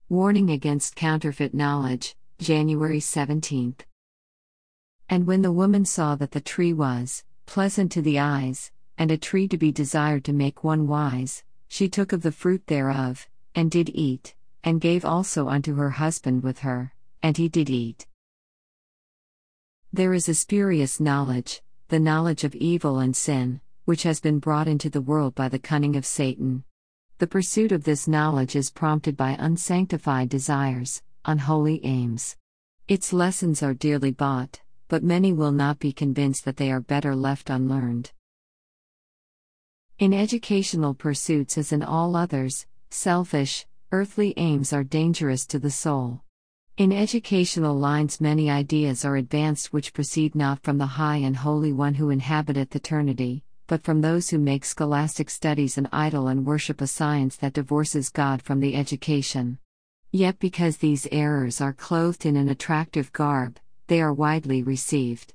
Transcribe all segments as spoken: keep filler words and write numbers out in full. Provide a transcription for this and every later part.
Warning against counterfeit knowledge, January seventeenth. And when the woman saw that the tree was pleasant to the eyes, and a tree to be desired to make one wise, she took of the fruit thereof, and did eat, and gave also unto her husband with her, and he did eat. There is a spurious knowledge, the knowledge of evil and sin, which has been brought into the world by the cunning of Satan. The pursuit of this knowledge is prompted by unsanctified desires, unholy aims. Its lessons are dearly bought, but many will not be convinced that they are better left unlearned. In educational pursuits as in all others, selfish, earthly aims are dangerous to the soul. In educational lines many ideas are advanced which proceed not from the high and holy one who inhabiteth eternity, but from those who make scholastic studies an idol and worship a science that divorces God from the education. Yet because these errors are clothed in an attractive garb, they are widely received.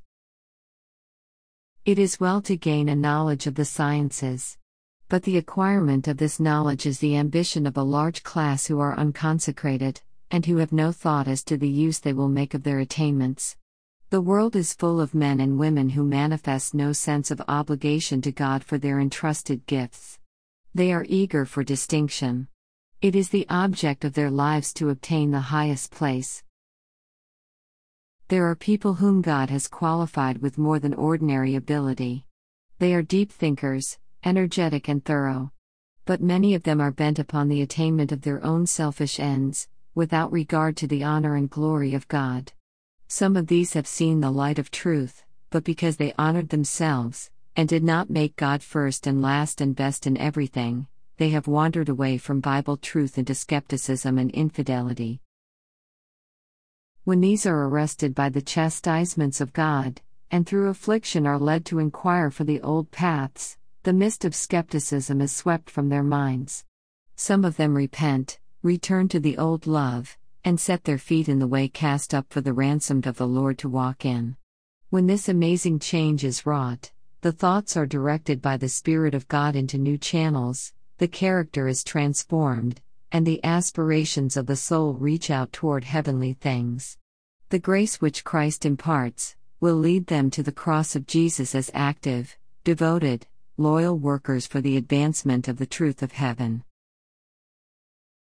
It is well to gain a knowledge of the sciences. But the acquirement of this knowledge is the ambition of a large class who are unconsecrated, and who have no thought as to the use they will make of their attainments. The world is full of men and women who manifest no sense of obligation to God for their entrusted gifts. They are eager for distinction. It is the object of their lives to obtain the highest place. There are people whom God has qualified with more than ordinary ability. They are deep thinkers, energetic and thorough. But many of them are bent upon the attainment of their own selfish ends, without regard to the honor and glory of God. Some of these have seen the light of truth, but because they honored themselves, and did not make God first and last and best in everything, they have wandered away from Bible truth into skepticism and infidelity. When these are arrested by the chastisements of God, and through affliction are led to inquire for the old paths, the mist of skepticism is swept from their minds. Some of them repent, return to the old love, and set their feet in the way cast up for the ransomed of the Lord to walk in. When this amazing change is wrought, the thoughts are directed by the Spirit of God into new channels, the character is transformed, and the aspirations of the soul reach out toward heavenly things. The grace which Christ imparts will lead them to the cross of Jesus as active, devoted, loyal workers for the advancement of the truth of heaven.